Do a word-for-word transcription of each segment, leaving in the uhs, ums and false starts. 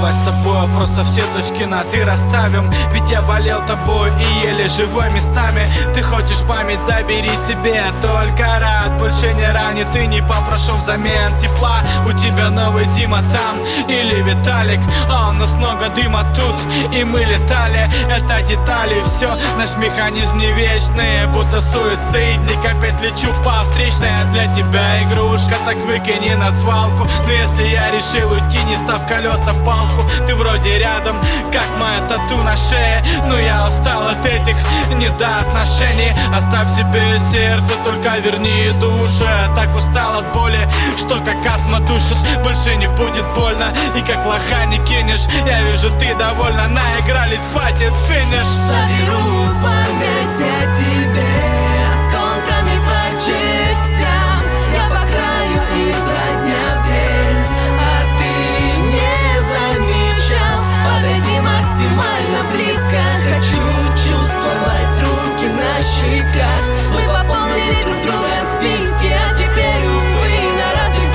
давай с тобой просто все точки над «и» расставим. Ведь я болел тобой и еле живой местами. Ты хочешь память, забери себе. Только рад, больше не ранит и не попрошу взамен тепла. У тебя новый Дима там или Виталик, а у нас много дыма тут, и мы летали. Это детали, все, наш механизм не вечный, будто суицидник. Опять лечу по встречной, а для тебя игрушка, так выкини на свалку. Но если я решил уйти, не став колеса палку, ты вроде рядом, как моя тату на шее. Но я устал от этих недоотношений. Оставь себе сердце, только верни душу. Так устал от боли, что как астма душит. Больше не будет больно, и как лоха не кинешь. Я вижу, ты довольна, наигрались, хватит, финиш. Соберу память о тебе осколками по частям. Я по краю изо дня в день, а ты не замечал. Подойди максимально близко, хочу чувствовать руки на щеках. Мы пополнили друг друга списки, а теперь, увы, на разных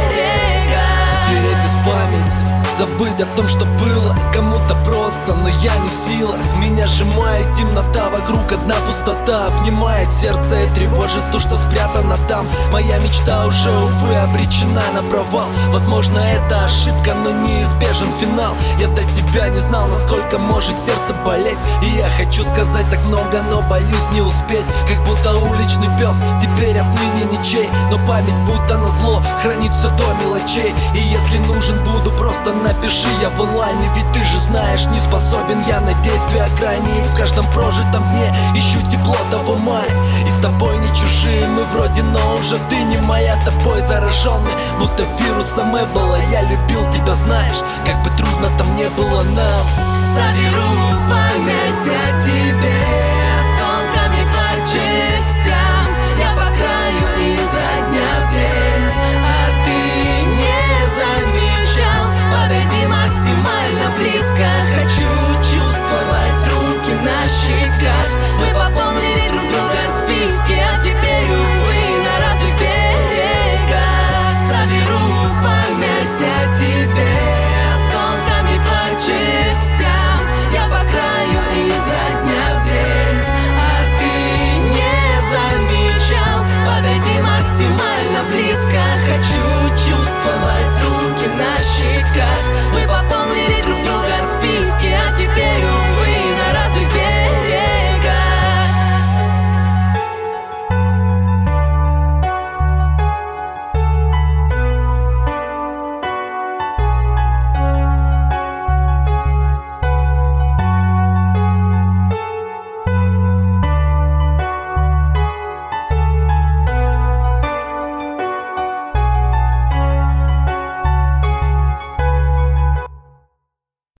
берегах. Стереть из памяти, забыть о том, что было. Кому-то просто, но я не в силах. Меня сжимает темнота, вокруг одна пустота. Обнимает сердце и тревожит то, что спрятано там. Моя мечта уже, увы, обречена на провал. Возможно, это ошибка, но неизбежен финал. Я до тебя не знал, насколько может сердце болеть. И я хочу сказать так много, но боюсь не успеть. Как будто уличный пес, теперь отныне ничей. Но память будто назло хранит все до мелочей. И если нужен буду, просто напиши, я в онлайне. Ведь ты же знаешь, не способен я на действия крайние. И в каждом прожитом дне ищу тепло того мая. И с тобой не чужие мы вроде, но уже ты не моя. Тобой зараженный, будто вирусом Эбола. Я любил тебя, знаешь, как бы трудно там не было нам.